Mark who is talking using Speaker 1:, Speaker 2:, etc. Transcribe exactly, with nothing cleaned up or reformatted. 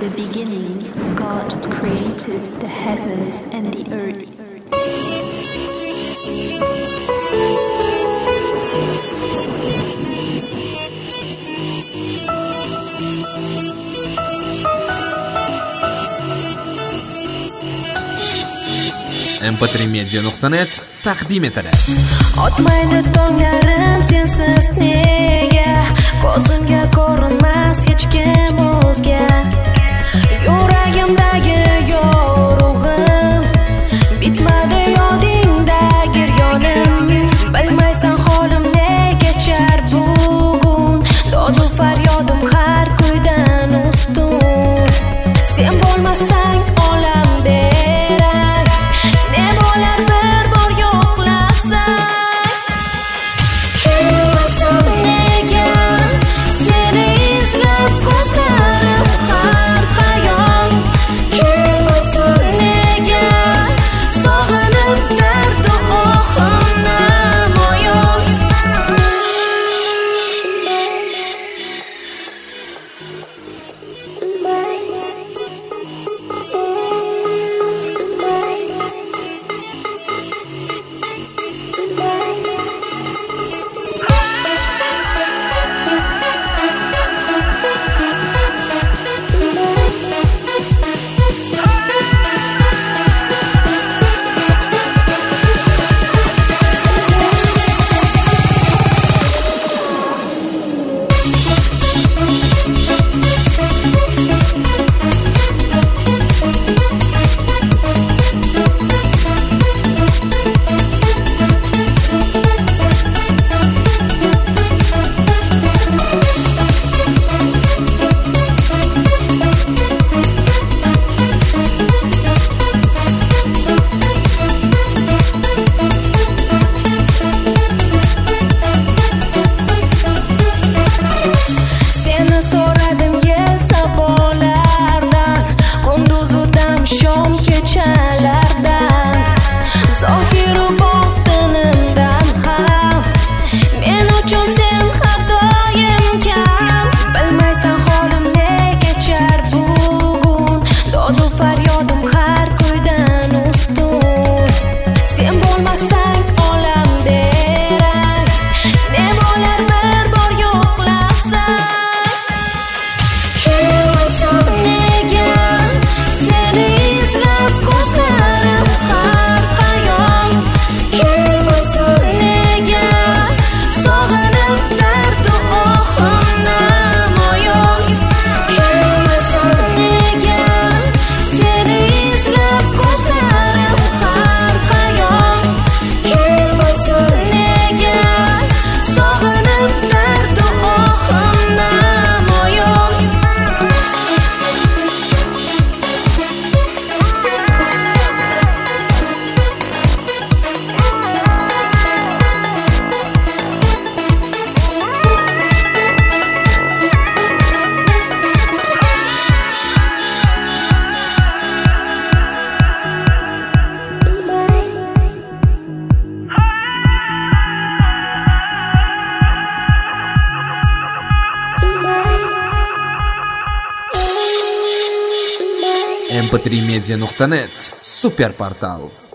Speaker 1: the beginning, God created the heavens and the earth.
Speaker 2: em p три media nuqta net taqdim etadi.
Speaker 3: Otmaydi tonglarim sensiz nega, ko'zimga ko'rinmas hech kim o'zga. Yuragimdagi yorug'im bitmadi yodingda giryonim. Bilmaysan holim ne kechar bugun, dodu faryodim har kuydan ustun. Sen bo'lmasang olam beray, ne bo'lar bir bor yo'qlasang. Kelmasam nega, seni izlab ko'zlarim har qayon. Kelmasam nega, sog'inib dardu ohim namoyon.
Speaker 2: em p три media nuqta net super portal.